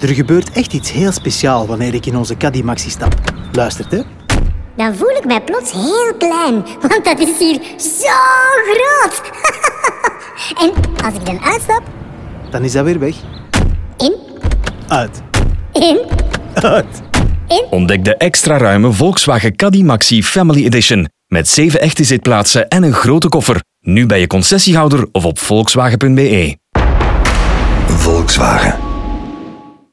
Er gebeurt echt iets heel speciaals wanneer ik in onze Caddy Maxi stap. Luistert, hè? Dan voel ik mij plots heel klein, want dat is hier zo groot. En als ik dan uitstap... Dan is dat weer weg. In, Uit. in, Uit. Ontdek de extra ruime Volkswagen Caddy Maxi Family Edition. Met 7 echte zitplaatsen en een grote koffer. Nu bij je concessiehouder of op volkswagen.be. Volkswagen.